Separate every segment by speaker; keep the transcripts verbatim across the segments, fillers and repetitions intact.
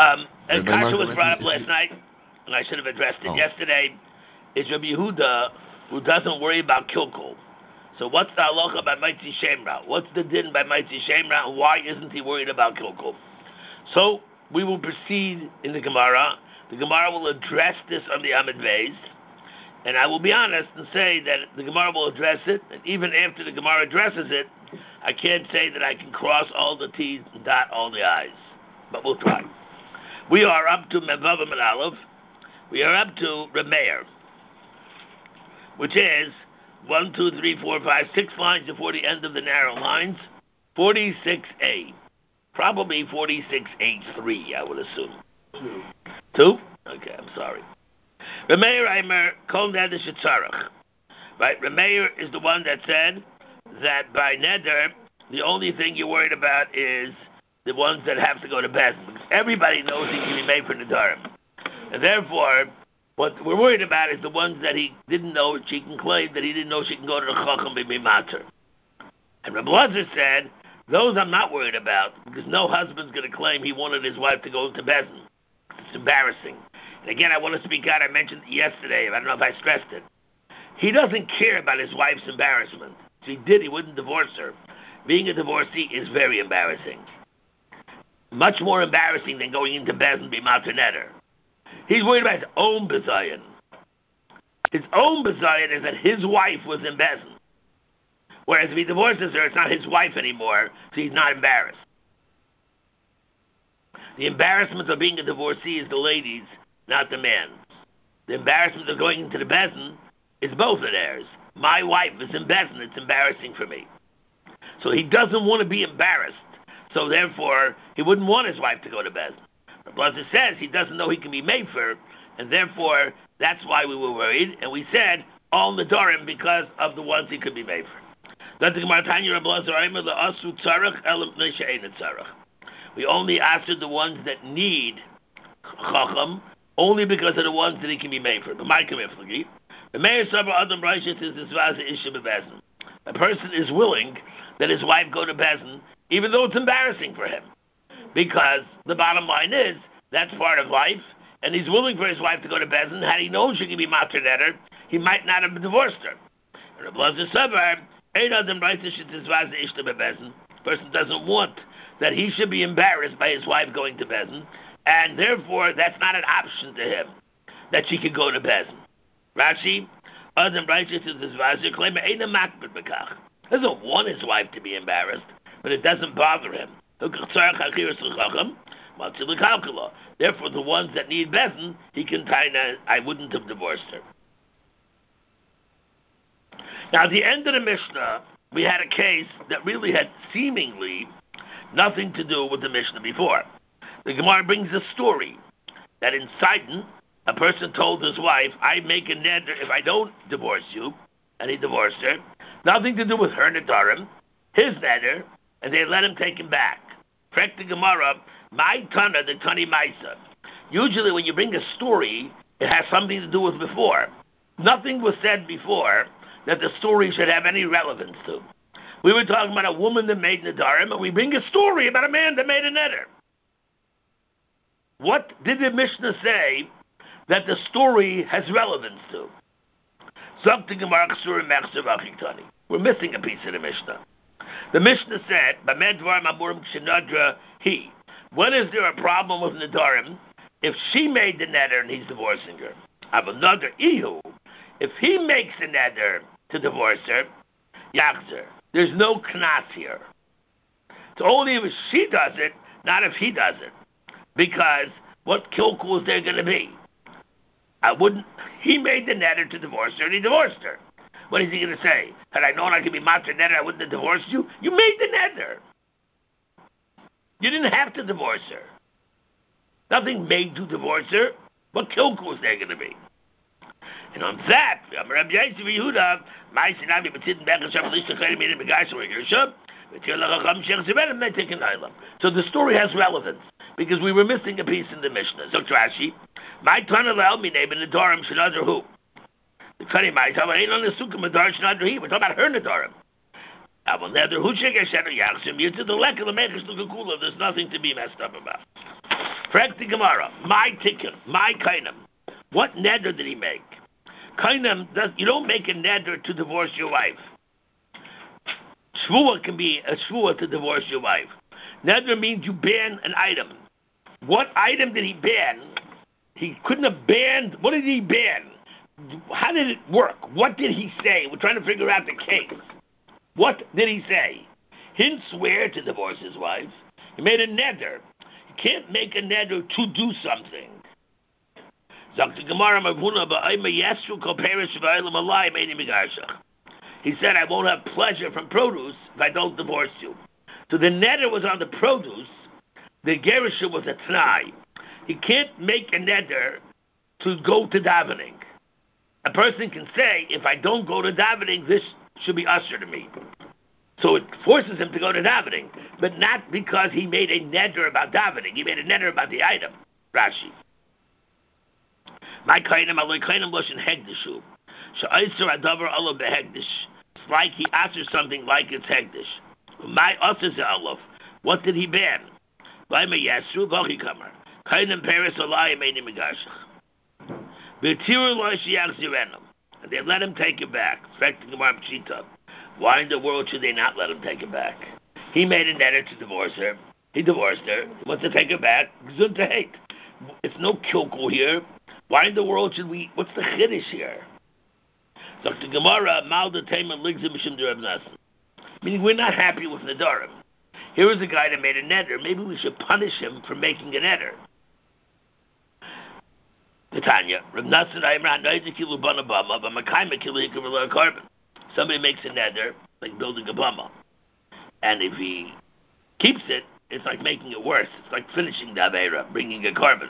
Speaker 1: Um, and Kasha was brought up last night, and I should have addressed it oh. yesterday. Is Rabbi Yehuda, who doesn't worry about kilkul. So what's the halacha by Maitzi Shemra? What's the din by Maitzi Shemra, and why isn't he worried about kilkul? So we will proceed in the Gemara. The Gemara will address this on the Amid Beis, and I will be honest and say that the Gemara will address it, and even after the Gemara addresses it, I can't say that I can cross all the T's and dot all the I's, but we'll try. We are up to Mevav and Aleph. We are up to Remeir, which is one, two, three, four, five, six lines before the end of the narrow lines, forty-six A. Probably forty-six A three, I would assume. Two. Two? Okay, I'm sorry. Remeir Aimer, Kol Neder Shetzarach. Right, Remeir is the one that said that by Neder, the only thing you're worried about is the ones that have to go to Bezdin. Because everybody knows he can be made for Nedarim. And therefore, what we're worried about is the ones that he didn't know she can claim, that he didn't know she can go to the Chacham and be mater. And Rabbi Lazar said, those I'm not worried about, because no husband's going to claim he wanted his wife to go into Bezdin. It's embarrassing. And again, I want to speak out. I mentioned it yesterday. I don't know if I stressed it. He doesn't care about his wife's embarrassment. If he did, he wouldn't divorce her. Being a divorcee is very embarrassing. Much more embarrassing than going into Bezdin and be mater neder. He's worried about his own bizayon. His own bizayon is that his wife was in Bezdin. Whereas if he divorces her, it's not his wife anymore, so he's not embarrassed. The embarrassment of being a divorcee is the ladies, not the man's. The embarrassment of going into the Bezdin is both of theirs. My wife is in Bezdin, it's embarrassing for me. So he doesn't want to be embarrassed, so therefore he wouldn't want his wife to go to Bezdin. The Blazer says he doesn't know he can be made for, and therefore that's why we were worried, and we said all Nedarim because of the ones he could be made for. We only answered the ones that need Chacham, only because of the ones that he can be made for. A person is willing that his wife go to Bezdin, even though it's embarrassing for him. Because the bottom line is, that's part of life, and he's willing for his wife to go to Bezdin. Had he known she could be mater neder, he might not have divorced her. A person doesn't want that he should be embarrassed by his wife going to Bezdin, and therefore that's not an option to him, that she could go to Bezdin. Rashi, Adam righteous is his vazer, claim doesn't want his wife to be embarrassed, but it doesn't bother him. Therefore, the ones that need Bezdin, he can kinda, I wouldn't have divorced her. Now, at the end of the Mishnah, we had a case that really had seemingly nothing to do with the Mishnah before. The Gemara brings a story that in Sidon, a person told his wife, I make a neder if I don't divorce you, and he divorced her. Nothing to do with her nedarim, his neder, and they let him take him back. Correct the Gemara, my Tana, the Tani Maisa. Usually when you bring a story, it has something to do with before. Nothing was said before that the story should have any relevance to. We were talking about a woman that made nedarim, and we bring a story about a man that made a neder. What did the Mishnah say that the story has relevance to? We're missing a piece of the Mishnah. The Mishnah said, he. When is there a problem with nedarim? If she made the neder and he's divorcing her. Have another ihu. If he makes a neder to divorce her, yachzer. There's no knas here. It's only if she does it, not if he does it. Because what kilkul is there going to be? I wouldn't. He made the neder to divorce her, and he divorced her. What is he going to say? Had I known I could be mater neder, I wouldn't have divorced you. You made the neder. You didn't have to divorce her. Nothing made to divorce her. What kilkul is there going to be? And on that, Rabbi Yosef Yehuda, my sinami b'tzidin b'echad shavalisha chayim minim b'gaisha v'yirsha, v'tir l'chacham shech zived and they take an island. So the story has relevance because we were missing a piece in the Mishnah. So Rashi, my tana l'el minei b'nedarim shenadar hu. The tani my tana ain't on the sukkah nedar shenadar he. We're talking about her nedarim. Avon neder hu shekeh shenu yachsim yitzid the lek of the meches l'kakula. There's nothing to be messed up about. Frag the Gemara. My tikkun, my kainam. What neder did he make? Kainam does. You don't make a neder to divorce your wife. Shvua can be a shvua to divorce your wife. Neder means you ban an item. What item did he ban? He couldn't have banned. What did he ban? How did it work? What did he say? We're trying to figure out the case. What did he say? He didn't swear to divorce his wife. He made a neder. You can't make a neder to do something. He said, I won't have pleasure from produce if I don't divorce you. So the neder was on the produce. The gerusha was a t'nai. He can't make a neder to go to davening. A person can say, if I don't go to davening, this should be usher to me. So it forces him to go to davening, but not because he made a neder about davening. He made a neder about the item. Rashi. My kainim aloy kainim loshin hegdishu. She'aiser adavar olav behegdish. It's like he answers something like it's hegdish. My usher olav. What did he ban? Laima yasru v'chi kamer. Kainim peres alay meini megashach. V'tiru lo shiach zirenim. And they let him take it back. Affecting Gemara Pshita. Why in the world should they not let him take it back? He made a neder to divorce her. He divorced her. He wants to take her back. Gzun to hate. It's no kilkul here. Why in the world should we? What's the chiddush here? So the Gemara mal the tema ligzim mishum dereb nasan. Meaning we're not happy with nedarim. Here is a guy that made a neder. Maybe we should punish him for making a neder. Tanya, Reb Nasan Ayman Naidikilu Banabama, but Makaima Kilikavilla carbon. Somebody makes a neder, like building a bama. And if he keeps it, it's like making it worse. It's like finishing the Aveira, bringing a carbon.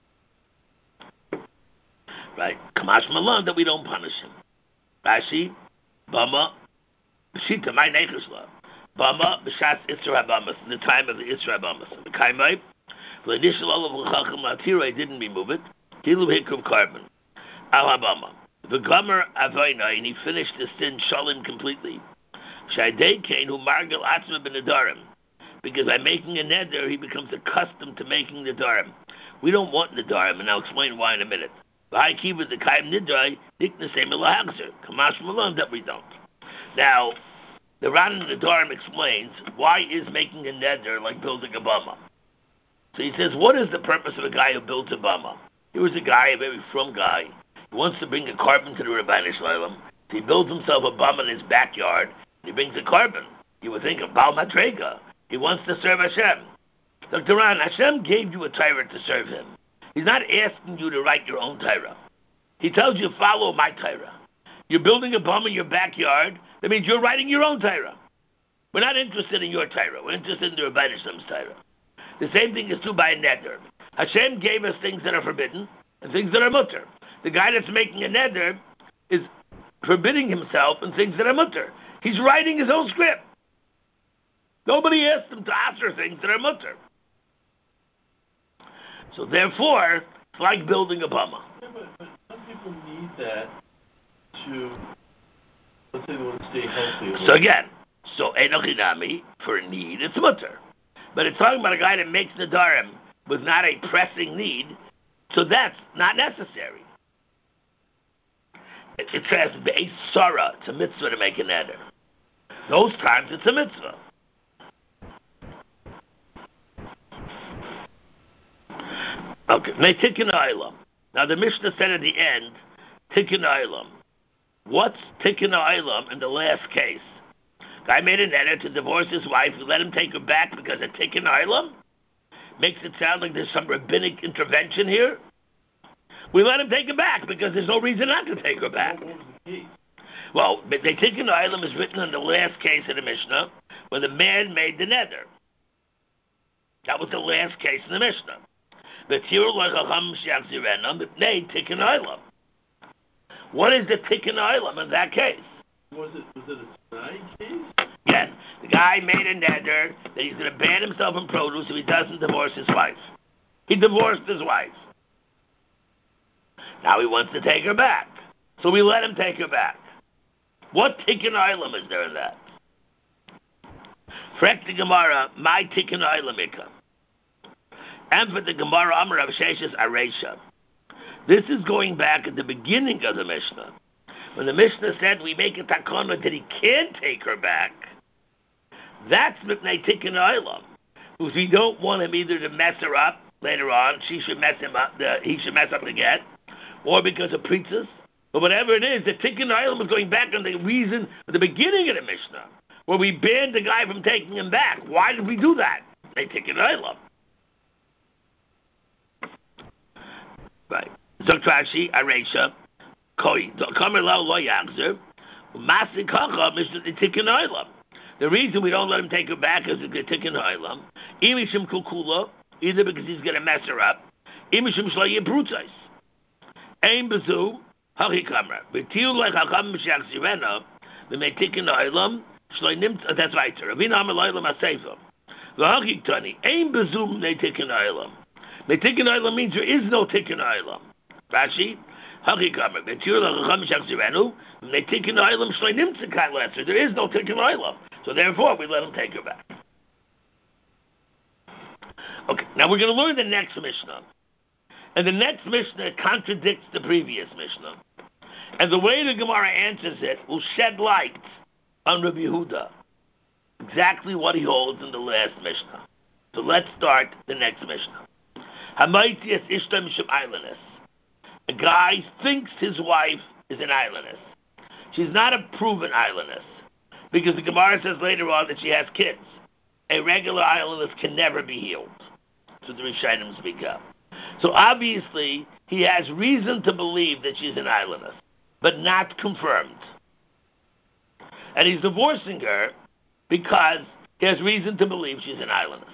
Speaker 1: Right? Kamash Malan, that we don't punish him. Rashi, bama, B'shita, my neichusla. Bama, B'shas Isra Bamas, in the time of the Isra Bamas. The Kaimai, the initial Olav L'chachim Latira didn't remove it. Hilu Hikrum carbon. Al Habama. The Gomer Avaina, and he finished the sin shalim completely. Shaydei Kain, who margel atzma ben nedarim. Because by making a neder, he becomes accustomed to making nedarim. We don't want nedarim, and I'll explain why in a minute. V'hai kiva the kaim nidrai, diknasei melahagzer. Kamash malon, that we don't. Now, the Ran in Nedarim explains, why is making a neder like building a bama? So he says, what is the purpose of a guy who builds a bama? He was a guy, a very from guy. He wants to bring a carbon to the Rebbeinu Shalom. So he builds himself a bum in his backyard, and he brings a carbon. You would think of Baal Madrega. He wants to serve Hashem. Doctor Ran, Hashem gave you a Torah to serve him. He's not asking you to write your own Torah. He tells you, follow my Torah. You're building a bum in your backyard. That means you're writing your own Torah. We're not interested in your Torah. We're interested in the Rebbeinu Shalom's Torah. The same thing is true by a neder. Hashem gave us things that are forbidden and things that are mutter. The guy that's making a neder is forbidding himself and things that are mutter. He's writing his own script. Nobody asked him to answer things that are mutter. So therefore, it's like building a bama.
Speaker 2: Yeah, but, but some people need that to, let's say they want to stay healthy.
Speaker 1: So again, so enochinami, for a need, it's mutter. But it's talking about a guy that makes nedarim with not a pressing need, so that's not necessary. It, it says, a sarah, it's a mitzvah to make a neder. Those times it's a mitzvah. Okay, tikkun olam. Now the Mishnah said at the end, tikkun olam. What's tikkun olam in the last case? Guy made a neder to divorce his wife. We let him take her back because of tikkun olam. Makes it sound like there's some rabbinic intervention here. We let him take her back because there's no reason not to take her back. Well, the tikkun olam is written in the last case of the Mishnah, where the man made the neder. That was the last case in the Mishnah. What is the tikkun olam in that case?
Speaker 2: Was it was it a tonight case?
Speaker 1: Yes. The guy made a neder that he's going to ban himself from produce if he doesn't divorce his wife. He divorced his wife. Now he wants to take her back. So we let him take her back. What tikkun olam is there in that? Frek the Gemara, my tikkun olamika. And for the Gemara Amar of Sheshes Aresha. This is going back at the beginning of the Mishnah. When the Mishnah said we make a takana that he can't take her back, that's Mipnei Tikkun Olam. Because we don't want him either to mess her up later on, she should mess him up, the, he should mess up again, or because of preachers, or whatever it is, the Tikkun Olam is going back on the reason, at the beginning of the Mishnah, where we banned the guy from taking him back. Why did we do that? They Tikkun Olam. Right. Zok Rashi, Aresha, Koi, Kamer Lo Lo Yachzer, Masik Hacha, Mishnah Tikkun Olam. The reason we don't let him take her back is the Tikkun Olam. Imishim Kukula, either because he's going to mess her up, Imishim Shlo Yebrutzais. Ein Bezu, Hachi Kamer. V'tiu Lech HaKam Mishach Zirena, V'mei Tikkun Olam, Shlo Nimt, that's right, Ravina Amar Lo Olam HaSeifa. V'hachi Tani, Ein Bezu Mnei Tikkun Olam. Mei Tikkun Olam means there is no Tikkun Olam. Rashi, Hachi Kamer. V'tiu Lech HaKam Mishach Zirenu, V'mei Tikkun Olam, Shlo Nimt Zekai Lesser. There is no Tikkun Olam. So therefore, we let him take her back. Okay, now we're going to learn the next Mishnah. And the next Mishnah contradicts the previous Mishnah. And the way the Gemara answers it will shed light on Rabbi Yehuda. Exactly what he holds in the last Mishnah. So let's start the next Mishnah. Hamaitias Ishtam Mishum Islandess. A guy thinks his wife is an islandess. She's not a proven islandess. Because the Gemara says later on that she has kids. A regular islandess can never be healed. So the Rishonim speak up. So obviously, he has reason to believe that she's an islandess, but not confirmed. And he's divorcing her because he has reason to believe she's an islandess.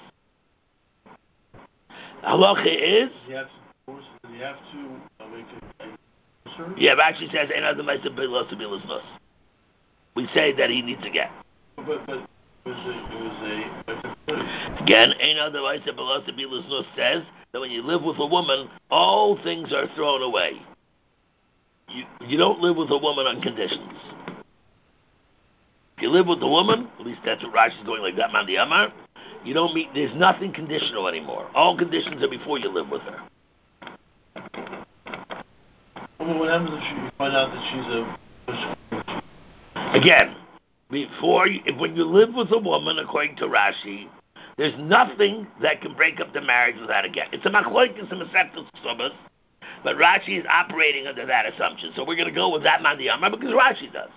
Speaker 1: Halacha is...
Speaker 2: Does he have to divorce? Does he have to uh, make a, a divorce?
Speaker 1: Yeah, but actually says, ain't other mice to be lost to be listeners. We say that he needs to get.
Speaker 2: But, but it was a, it was a,
Speaker 1: Again, ain't otherwise the Belasa Bilasnus says that when you live with a woman, all things are thrown away. You you don't live with a woman on conditions. If you live with a woman, at least that's what Rashi's going like that, Mandi Amar, you don't meet, there's nothing conditional anymore. All conditions are before you live with her.
Speaker 2: Well, what happens if you find out that she's a...
Speaker 1: Again, before you, if, when you live with a woman, according to Rashi, there's nothing that can break up the marriage without a get. It's a machloikis and masechtas subas, but Rashi is operating under that assumption. So we're going to go with that Mandi Amar because Rashi does.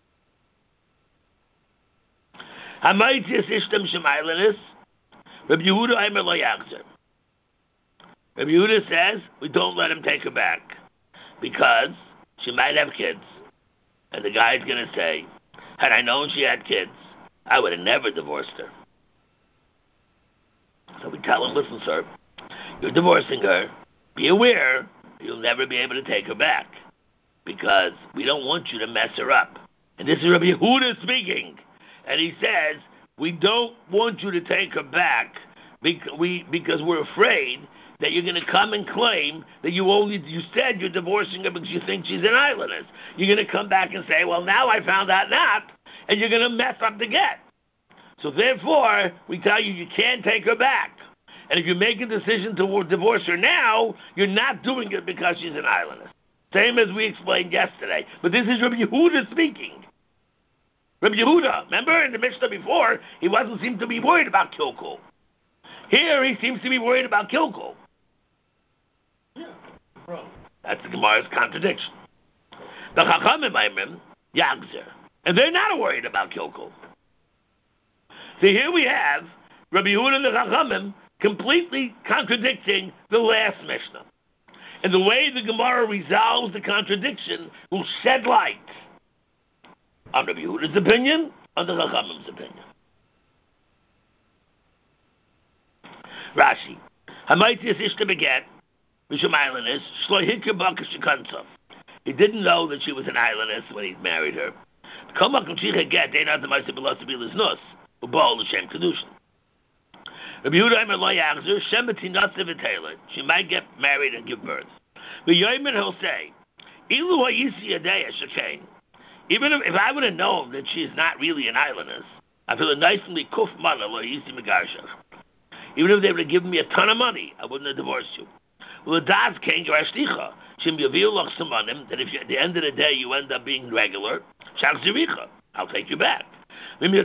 Speaker 1: Hamaitzias ishtam shemailanis, Rabbi Yehuda Aimer lo yachzer. Rabbi Yehuda says we don't let him take her back because she might have kids. And the guy's going to say, had I known she had kids, I would have never divorced her. So we tell him, listen, sir, you're divorcing her. Be aware you'll never be able to take her back because we don't want you to mess her up. And this is Rabbi Yehuda speaking. And he says, we don't want you to take her back because, we, because we're afraid that you're going to come and claim that you only, you said you're divorcing her because you think she's an islandess. You're going to come back and say, well, now I found out not, and you're going to mess up the get. So therefore, we tell you you can't take her back. And if you make a decision to divorce her now, you're not doing it because she's an islandess. Same as we explained yesterday. But this is Rabbi Yehuda speaking. Rabbi Yehuda, remember in the Mishnah before, he wasn't seem to be worried about kilkul. Here he seems to be worried about kilkul.
Speaker 2: Yeah, bro.
Speaker 1: That's the Gemara's contradiction. The Chachamim Aimim, Yagzer. And they're not worried about kilkul. So here we have Rabbi Yehuda and the Chachamim completely contradicting the last Mishnah. And the way the Gemara resolves the contradiction will shed light on Rabbi Yehuda's opinion, on the Chachamim's opinion. Rashi. Hamaitias ishta beget, Mishum islandess, shlo hikra baka shekantzov. He didn't know that she was an islandess when he married her. Kol makom shecha get, they not the ma'aseh belos bilas nos, ubol l'shem kedushin. Rabbi Yehuda Aimer lo yachzer, shem b'tinase v'teilet. She might get married and give birth. V'yoymer he'll say, ilu ha'isi yadeya shekein. Even if, if I would have known that she's not really an islandess, I feel a nicely kuf mana lo ha'isi megarshach. Even if they would have given me a ton of money, I wouldn't have divorced you. Well, the das came to Ashticha. Shim Yaviu Loch Samanim, that if you, at the end of the day you end up being regular, Shak Ziricha, I'll take you back. If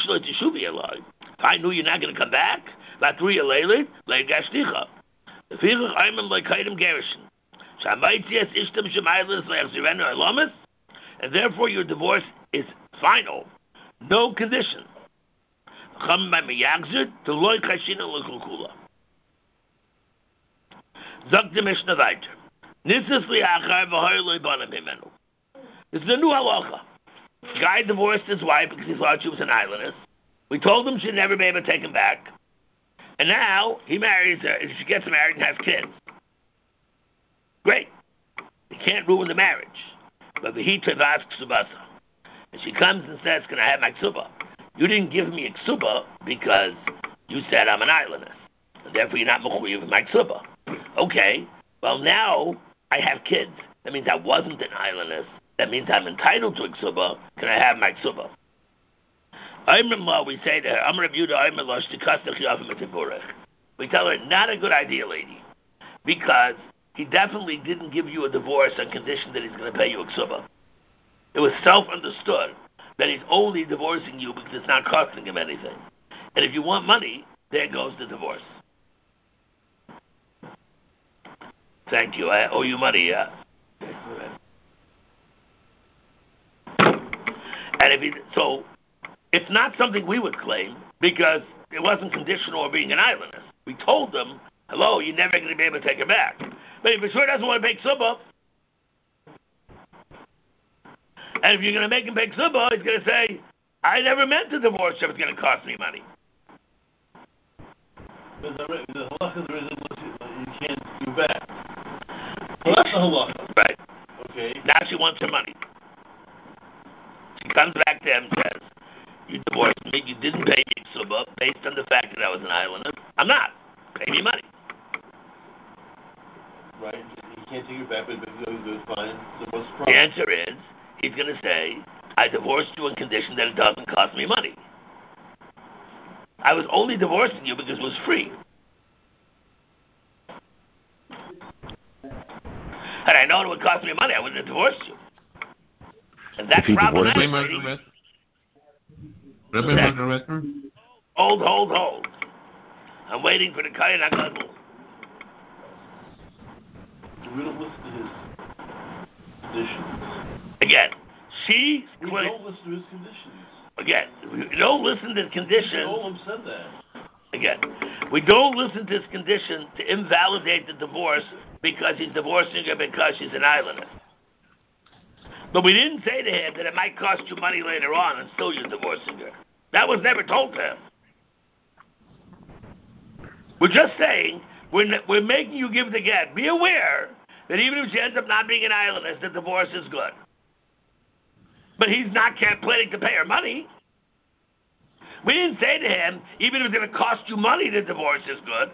Speaker 1: I knew you're not going to come back, Latruya Leilit, Leil Gashticha. The Fichach Ayman like Kaidim Gerishon. Shamaitias Ishtam Shemaylis Leachzirenu Elamis, and therefore your divorce is final. No condition. Chum by Miyagzir to Loy Kashina Lekukula. Zok the Mishnah weiter. Nisas liachar v'hoy loy banam himenu. This is a new halacha. Guy divorced his wife because he thought she was an islandess. We told him she'd never be able to take him back. And now he marries her, and she gets married and has kids. Great. You can't ruin the marriage. But he tevas ksubasa. And she comes and says, can I have my ksuba? You didn't give me a ksuba because you said I'm an islandess. And therefore you're not mechuyev with my ksuba. Okay. Well, now I have kids. That means I wasn't an islandess. That means I'm entitled to a ksuba. Can I have my ksuba? We say to her, we tell her, not a good idea, lady, because he definitely didn't give you a divorce on condition that he's going to pay you a ksuba. It was self-understood that he's only divorcing you because it's not costing him anything. And if you want money, there goes the divorce. Thank you. I owe you money, yeah. And if he, so, it's not something we would claim because it wasn't conditional of being an islandess. We told them, hello, you're never going to be able to take her back. But if he sure doesn't want to pay ksuba, and if you're going to make him pay ksuba, he's going to say, I never meant to divorce you if it's going to cost me money.
Speaker 2: But the, the halacha there is you can't do back. Well, that's the halacha.
Speaker 1: Right.
Speaker 2: Okay.
Speaker 1: Now she wants her money. She comes back to him and says, you divorced me, you didn't pay me ksuba based on the fact that I was an islander. I'm not. Pay me money.
Speaker 2: Right. He can't take it back, but he's going to fine. So what's the problem?
Speaker 1: The answer is, he's going to say, I divorced you on condition that it doesn't cost me money. I was only divorcing you because it was free. Had I known it would cost me money, I wouldn't have divorced you. And that's problematic. Hold, hold, hold. I'm waiting for the Kayan HaGadol.
Speaker 2: We don't listen to his conditions.
Speaker 1: Again, she...
Speaker 2: We
Speaker 1: claims,
Speaker 2: don't listen to his conditions.
Speaker 1: Again, we don't listen to his conditions.
Speaker 2: Olam said that.
Speaker 1: Again, we don't listen to his condition to invalidate the divorce because he's divorcing her because she's an islandess. But we didn't say to him that it might cost you money later on and still you're divorcing her. That was never told to him. We're just saying, we're, n- we're making you give the get. Be aware that even if she ends up not being an islandess, the divorce is good. But he's not planning to pay her money. We didn't say to him, even if it's going to cost you money, the divorce is good.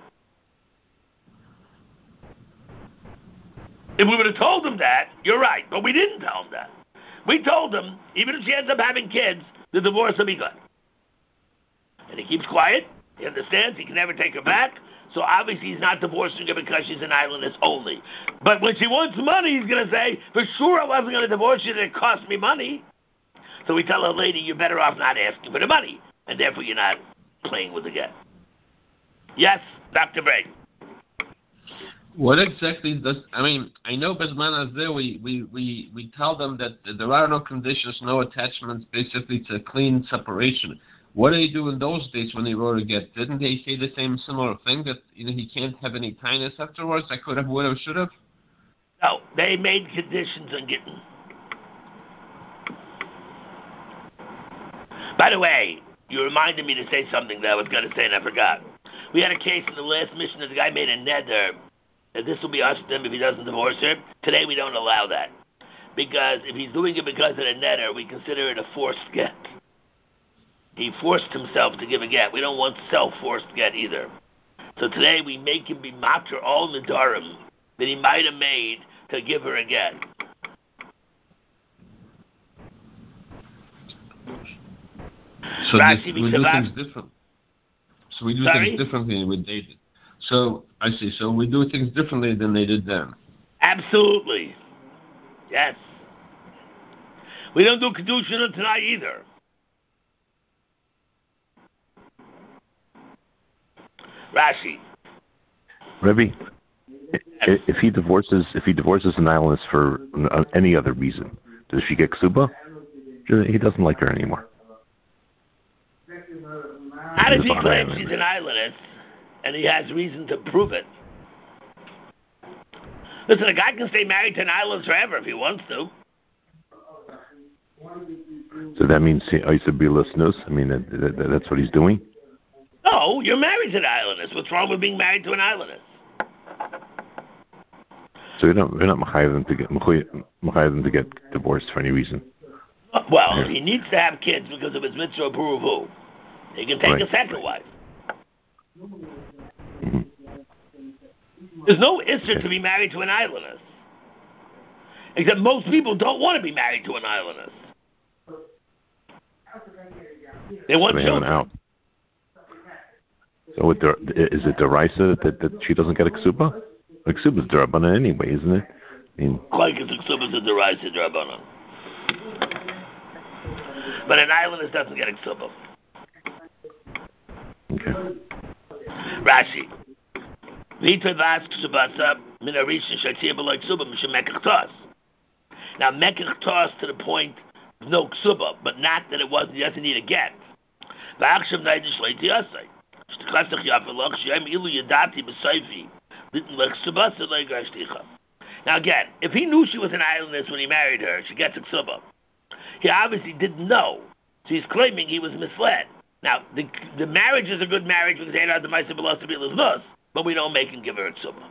Speaker 1: If we would have told him that, you're right, but we didn't tell him that. We told him, even if she ends up having kids, the divorce will be good. And he keeps quiet. He understands he can never take her back. So obviously he's not divorcing her because she's an islandess only. But when she wants money, he's going to say, for sure I wasn't going to divorce you, that it cost me money. So we tell her, lady, you're better off not asking for the money. And therefore you're not playing with the get. Yes, Doctor Bray.
Speaker 3: What exactly does, I mean, I know Bezman there, we, we, we, we tell them that there are no conditions, no attachments, basically it's a clean separation. What did he do in those days when he wrote a get? Didn't they say the same similar thing, that you know he can't have any tinus afterwards? I could have, would have, should have?
Speaker 1: No, they made conditions on getting. By the way, you reminded me to say something that I was going to say and I forgot. We had a case in the last mission that the guy made a neder. This will be us to him if he doesn't divorce her. Today we don't allow that. Because if he's doing it because of the netter, we consider it a forced get. He forced himself to give a get. We don't want self-forced get either. So today we make him be matter all the darim that he might have made to give her a get.
Speaker 3: So this, we do things different. So we do
Speaker 1: Sorry?
Speaker 3: things differently than they did. So I see. So we do things differently than they did then.
Speaker 1: Absolutely. Yes. We don't do Kedushin tonight either. Rashi.
Speaker 4: Rebbe, if he divorces, if he divorces an islandess for any other reason, does she get ksuba? He doesn't like her anymore.
Speaker 1: How does he claim she's an islandess, and he has reason to prove it? Listen, a guy can stay married to an islandess forever if he wants to.
Speaker 4: So that means he I be listeners. I mean, that, that, that's what he's doing.
Speaker 1: No, you're married to an islandess. What's wrong with being married to an islandess?
Speaker 4: So you're not you're not mechayev to get mechayev to get divorced for any reason.
Speaker 1: Well,
Speaker 4: Yeah.
Speaker 1: he needs to have kids because of his mitzvah puruvu. He can take
Speaker 4: Right.
Speaker 1: a second wife.
Speaker 4: Mm-hmm.
Speaker 1: There's no issue
Speaker 4: Okay.
Speaker 1: to be married to an islandess. Except most people don't want to be married to an islandess. They want
Speaker 4: So they have an
Speaker 1: children.
Speaker 4: out. So with the, is it deraisa that, that she doesn't get a ksuba? A ksuba is derabbanan anyway, isn't it? I mean,
Speaker 1: Like it's a ksubas of the rice of Rabbanon. But an islandess doesn't get a ksubah.
Speaker 4: okay.
Speaker 1: Rashi. Vita vas ksubasa min arisha shatzir b'loy ksubah mishum mekach tos. Now mekach tos to the point of no ksubah, but not that it wasn't, he doesn't need a get. V'achshav naidish leiti yasai. Sh'tchasach yafelach shem ilu yadati b'sayfi. Litn lech ksubasa le'gar shticha. Now again, if he knew she was an islandess when he married her, she gets a ksubah. He obviously didn't know, so he's claiming he was misled. Now, the the marriage is a good marriage because Eirad the Ma'aseh belongs to be Liznos, but we don't make him give her a ksubah.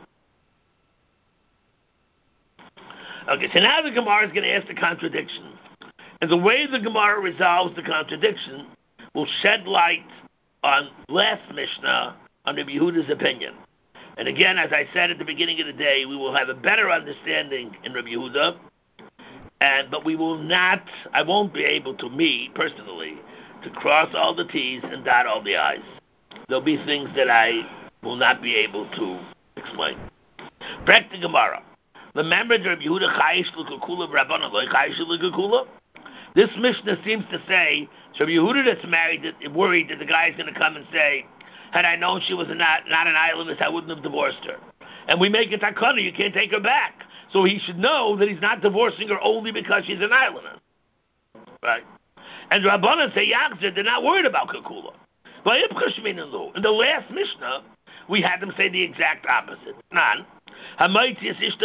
Speaker 1: Okay, so now the Gemara is going to ask the contradiction. And the way the Gemara resolves the contradiction will shed light on last Mishnah, on Rabbi Yehuda's opinion. And again, as I said at the beginning of the day, we will have a better understanding in Rabbi Yehuda, and but we will not, I won't be able to, me personally, to cross all the T's and dot all the I's. There'll be things that I will not be able to explain. Back to Gemara. Remember Rabbi Yehuda chayish l'kukula v'Rabbanan lo chayish l'kukula? This Mishnah seems to say, so Rabbi Yehuda that's married, that, worried that the guy is going to come and say, had I known she was not, not an islandess, I wouldn't have divorced her. And we make it takana, you can't take her back. So he should know that he's not divorcing her only because she's an islandess. Right? And Rabbanan say, Yachzer, they're not worried about Kukula. In the last Mishnah, we had them say the exact opposite. Nan. Rabbi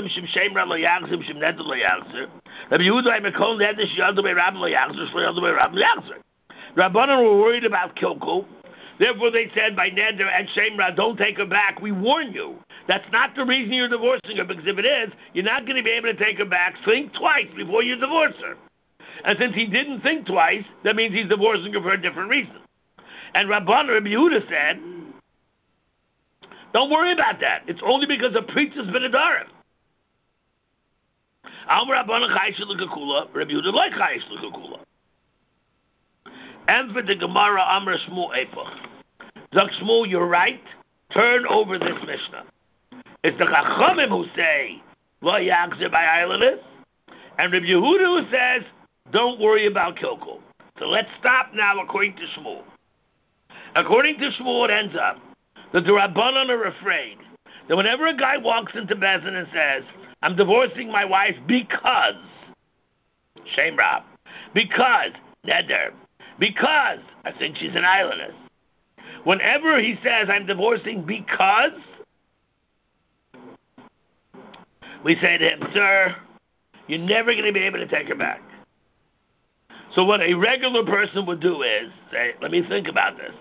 Speaker 1: Rabbanan were worried about Kilkul. Therefore, they said by Neder and Shemra, don't take her back. We warn you. That's not the reason you're divorcing her, because if it is, you're not going to be able to take her back. Think twice before you divorce her. And since he didn't think twice, that means he's divorcing her for a different reason. And Rabban Rabbi Yehuda said, don't worry about that. It's only because of preachers b'nedarim. Am Rabban chayish l'kakula, Rabbi Yehuda like chayish l'kakula. And for the Gemara, Amr Shmuel Epoch. Zak Shmuel, you're right. Turn over this Mishnah. It's the Chachamim who say, Lo Yachzer by islandess, and Rabbi Yehuda who says, don't worry about Kilkul. So let's stop now according to Shmuel. According to Shmuel, it ends up that the Rabbanan are afraid that whenever a guy walks into Bezin and says, I'm divorcing my wife because, Shem Rab, because, Neder, because I think she's an islandess. Whenever he says, I'm divorcing because, we say to him, sir, you're never going to be able to take her back. So what a regular person would do is say, let me think about this.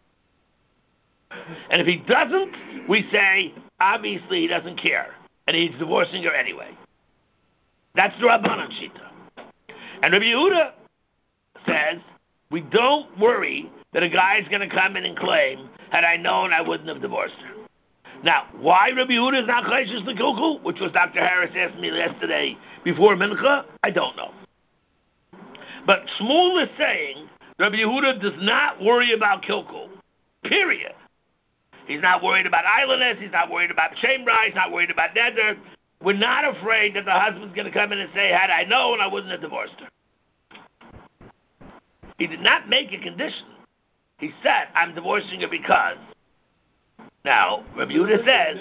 Speaker 1: And if he doesn't, we say, obviously he doesn't care, and he's divorcing her anyway. That's the Rabbanan Shita. And Rabbi Yehuda says, we don't worry that a guy is going to come in and claim, had I known, I wouldn't have divorced her. Now, why Rabbi Yehuda is not chayshish l'kilkul, which was Doctor Harris asked me yesterday before Mincha, I don't know. But Shmuel is saying Rabbi Yehuda does not worry about kilkul, period. He's not worried about idleness. He's not worried about shemra. He's not worried about neder. We're not afraid that the husband's going to come in and say, had I known, I wouldn't have divorced her. He did not make a condition. He said, I'm divorcing her because. Now, Rabbi Yehuda says,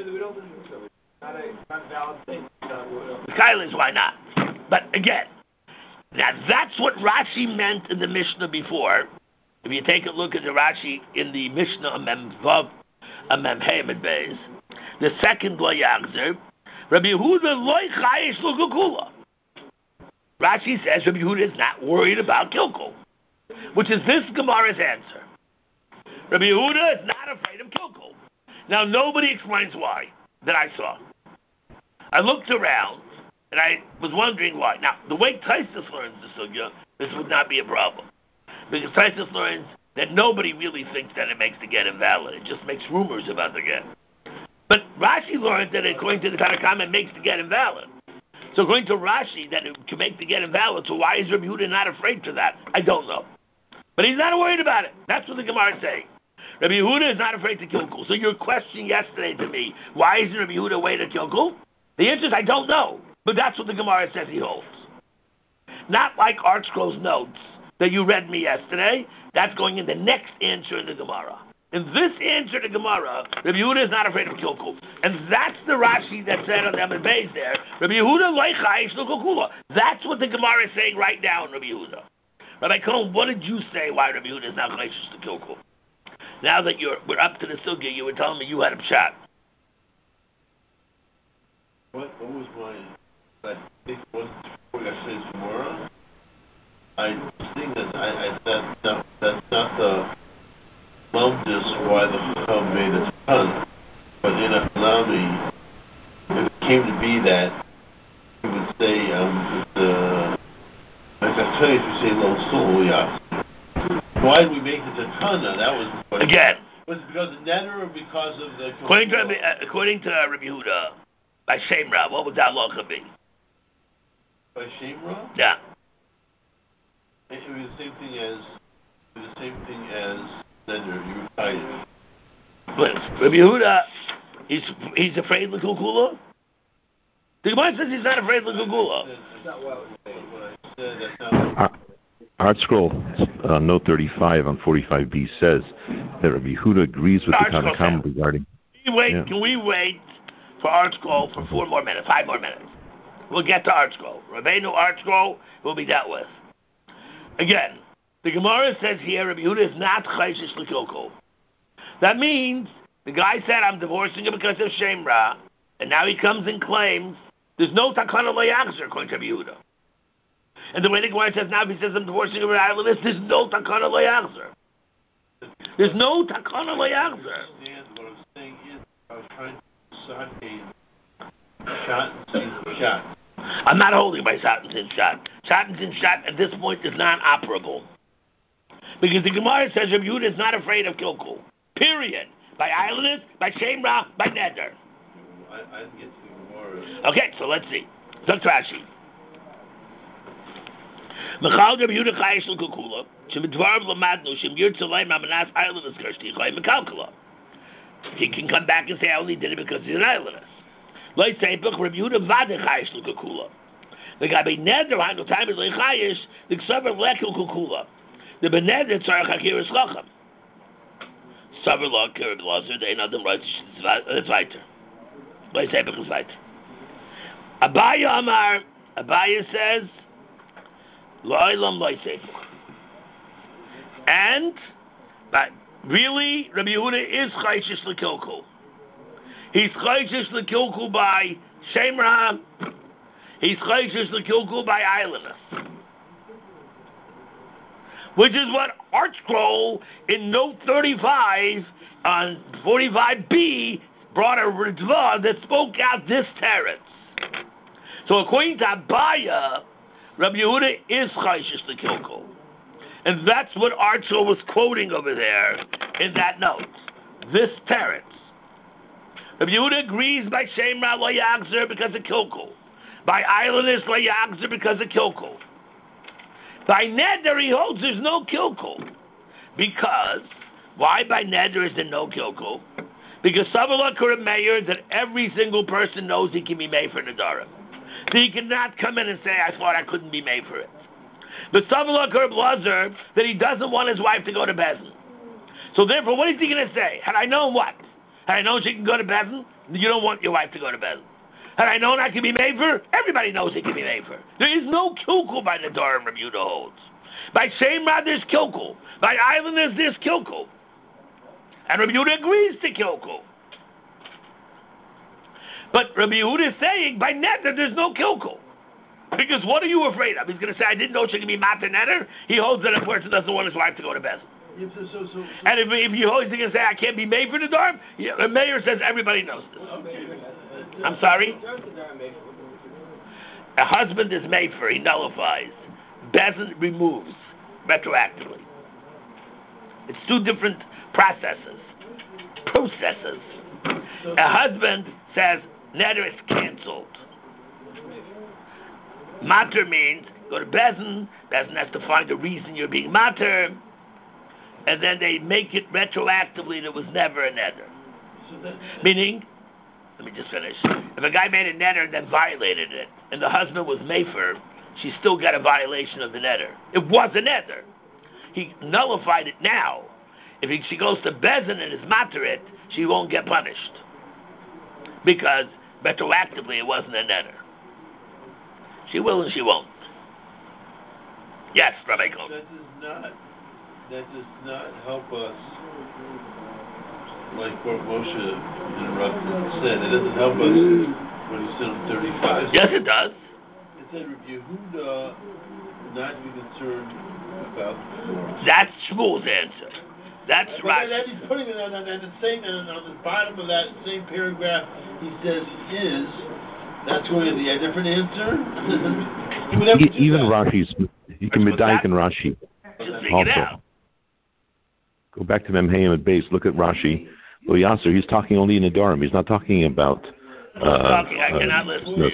Speaker 1: Kailas, why not? But again, now that's what Rashi meant in the Mishnah before. If you take a look at the Rashi in the Mishnah Amem Vav, Amem Hamed Beis, the second Lo Yachzer, Rabbi Yehuda Loi Chayish Lo Kukula. Rashi says Rabbi Yehuda is not worried about Kilkul, which is this Gemara's answer. Rabbi Yehuda is not afraid of Kilkul. Now nobody explains why that I saw. I looked around and I was wondering why. Now the way Taisus learns the sugya, this would not be a problem. Because Taisus learns that nobody really thinks that it makes the get invalid. It just makes rumors about the get. But Rashi learns that according to the Tanakhama, it makes the get invalid. So according to Rashi, that it can make the get invalid, so why is Rabbi Yehuda not afraid to that? I don't know. But he's not worried about it. That's what the Gemara is saying. Rabbi Yehuda is not afraid to kill Kul. So your question yesterday to me, why isn't Rabbi Yehuda waiting to kill Kul? The answer is I don't know. But that's what the Gemara says he holds. Not like Art Scroll's notes that you read me yesterday. That's going in the next answer in the Gemara. In this answer to Gemara, Rabbi Yehuda is not afraid of Kilkul. And that's the Rashi that said on the Amid Beis there, Rabbi Yehuda loichayish l'kukula. That's what the Gemara is saying right now in Rabbi Yehuda. Rabbi Cohen, what did you say why Rabbi Yehuda is not chayish to Kilkul? Now that you're we're up to the sugya, you were telling me you had a shot.
Speaker 2: What, what was my, I think it wasn't before yesterday's Gemara. I was thinking that I, I said no, that's not the Lumdus why the Chacham made a ton, but in a Halami, if it came to be that he would say, um, the, like I tell you, if you say Lo Sul, yeah. Why did we make it a ton? That was the question.
Speaker 1: Again.
Speaker 2: Was it because of Neder or because of the...
Speaker 1: According to, uh, according to uh, Rabbi Yehuda, by Shemra, what would that halacha be?
Speaker 2: By Shemra?
Speaker 1: Yeah.
Speaker 2: It, it was the same thing as, it was the same thing as Neder, you were tired.
Speaker 1: But Rabbi Yehuda, he's, he's afraid of the Kukula? The Gemara says he's not afraid of the Kukula.
Speaker 2: That's not what I said. That's not what
Speaker 4: Art Scroll, uh, note thirty-five on forty-five B says that Rabbi Yehuda agrees with
Speaker 1: Art
Speaker 4: the Tanakhama regarding...
Speaker 1: Can we wait,
Speaker 4: yeah.
Speaker 1: can we wait for Art Scroll for four more minutes, five more minutes? We'll get to Art Scroll. Rabbeinu Art Scroll will be dealt with. Again, the Gemara says here Rabbi Yehuda is not chayshish l'kilkul. That means the guy said, I'm divorcing him because of Shemra, and now he comes and claims there's no takana loyachzer according to Rabbi Yehuda. And the way the Gemara says now, if he says I'm divorcing him out of this, there's no takana loyachzer. There's no takana loyachzer.
Speaker 2: What I'm saying is, I was trying to decide a shot and shot.
Speaker 1: I'm not holding by shot and sin shot. Shot and sin shot at this point is non-operable. Because the Gemara says Rabbi Yehuda is not afraid of Kilkul. Period. By idleness, by Shemra, by Neder.
Speaker 2: I, I didn't get to the Gemara.
Speaker 1: Okay, so let's see. Look Rashi. Mechal Rabbi Yehuda chayish l'kukula, shemidvarav lamadnu, shem yir tzolay ma'amanas idleness kershti chay mekalkala. He can come back and say, I only did it because he's an idleness. Loi seipach Rabbi Yehuda vade chayish l'kukula. The guy be neder hangel time is loi chayish, the ksaver lekil kukula. The beneder tzarech hakiris lachem. Saver lo kirib lazer, they know them right, it's weiter. Loi seipach is weiter. Abaya Amar, Abaya says, and, but really, Rabbi Yehuda is chayshish l'kilkul. He's chayshish l'kilkul by Shemra. He's chayshish l'kilkul by idleness. Which is what Art Scroll in note thirty-five on forty-five B brought a ridva that spoke out this teretz. So according to Abaya, Rabbi Yehuda is chayshish l'kilkul. And that's what Archer was quoting over there in that note. This teretz. Rabbi Yehuda agrees by Shemra lo yachzer because of kilkul. By idleness lo yachzer because of kilkul. By neder he holds there's no kilkul. Because, why by neder is there no kilkul? Because Savala Kurim Meir that every single person knows he can be made for Nadarim. So he cannot come in and say, I thought I couldn't be made for it. But Savala Kurim Lazar that he doesn't want his wife to go to Bezin. So therefore, what is he going to say? Had I known what? Had I known she can go to Bezin, you don't want your wife to go to Bezin. Had I known I can be made for, everybody knows it can be made for. There is no kilkul by Nadarim, Rabbi Yehuda holds. By Shemra, there's kilkul. By Islanders, there's kilkul. And Rabbi Yehuda agrees to kilkul. But Rabbi Yehuda is saying, by Neder, there's no kilkul. Because what are you afraid of? He's going to say, I didn't know she could be Mata Neder. He holds that a person doesn't want his wife to go to Bezin.
Speaker 2: Yeah, so, so, so, so.
Speaker 1: And if, if you always going to say, I can't be made for the Nadarim, yeah, the mayor says everybody knows this.
Speaker 2: Okay.
Speaker 1: I'm sorry? A husband is made for, he nullifies. Bezin removes retroactively. It's two different processes. Processes. A husband says, Neder is canceled. Mater means, go to Bezin, Bezin has to find the reason you're being mater, and then they make it retroactively that was never a Neder. Meaning, let me just finish. If a guy made a neder and then violated it, and the husband was mefer, she still got a violation of the neder. It was a neder. He nullified it now. If he, she goes to Bezin and is mater it, she won't get punished. Because retroactively it wasn't a neder. She will and she won't. Yes, Rabbi Kol.
Speaker 2: That does not, that does not help us. Like what Moshe interrupted said, it doesn't help us when he said on thirty-five.
Speaker 1: Yes, it does.
Speaker 2: It said Rabbi Yehuda not be concerned about.
Speaker 1: That's Shmuel's answer. That's
Speaker 2: but
Speaker 1: right.
Speaker 2: Then he's putting it on, on, on the same on, on the bottom of that same paragraph. He says is. That's going to be a different answer. He would never
Speaker 4: e-
Speaker 2: do
Speaker 4: even
Speaker 2: that.
Speaker 4: Rashi's, you can medayik in Rashi.
Speaker 1: Just figure it out.
Speaker 4: Also, go back to Memheim at base. Look at Rashi. Well, Yasser, he's talking only in Nadarim. He's not talking about.
Speaker 1: I'm not
Speaker 4: uh,
Speaker 1: talking. I
Speaker 4: uh,
Speaker 1: cannot listen
Speaker 4: no.
Speaker 1: to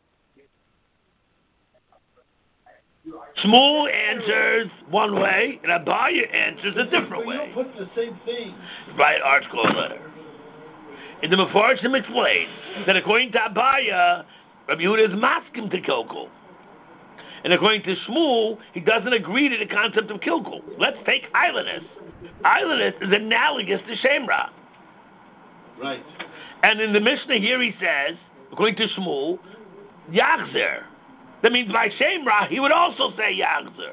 Speaker 1: you. Shmuel answers one way, and Abaya answers a different
Speaker 2: But you
Speaker 1: way.
Speaker 2: don't put the same thing.
Speaker 1: Right, Arch Call letter. In the Mefarshim explains that according to Abaya, Rabbi Yehuda is maskim to kilkul. And according to Shmuel, he doesn't agree to the concept of kilkul. Let's take Islandus. Islandus is analogous to Shemra.
Speaker 2: Right.
Speaker 1: And in the Mishnah here he says, according to Shmuel, Yachzer. That means by Shemra, he would also say Yachzer.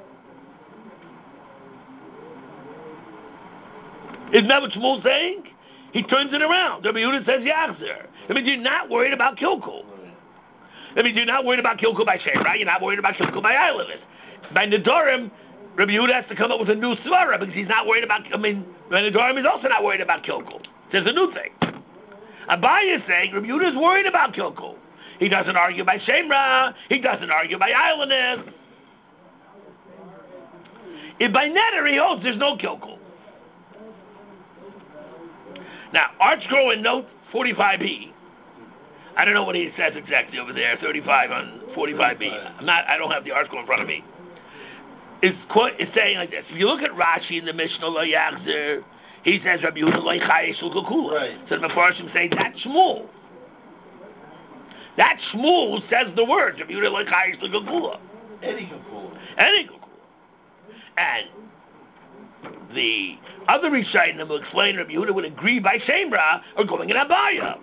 Speaker 1: Isn't that what Shmuel's saying? He turns it around. Rabbi Yehuda says Yachzer. That means you're not worried about kilkul. That means you're not worried about kilkul by Shemra, you're not worried about kilkul by Islandus. By Nedarim, Rabbi Yehuda has to come up with a new svara because he's not worried about, I mean, by Nedarim he's also not worried about kilkul. There's a new thing. Abaye is saying Rabbi Yehuda is worried about kilkul. He doesn't argue by Shemra, he doesn't argue by Islandus. If by Neder he holds there's no kilkul. Now, Archcrow in note forty-five b, I don't know what he says exactly over there, thirty-five on forty-five b. I'm not, I don't have the Archcrow in front of me. It's, quote, it's saying like this. If you look at Rashi in the Mishnah Lo Yachzer, he says Rabbi Yehuda Lo Chayesh L'Kukula.
Speaker 2: Right.
Speaker 1: So the Mefarshim say that's Shmuel. That Shmuel says the words Rabbi Yehuda Lo Chayesh L'Kukula.
Speaker 2: Any Kukula.
Speaker 1: Any Kukula. And the other Rishonim will explain Rabbi Yehuda would agree by Shemra or going in Abaya.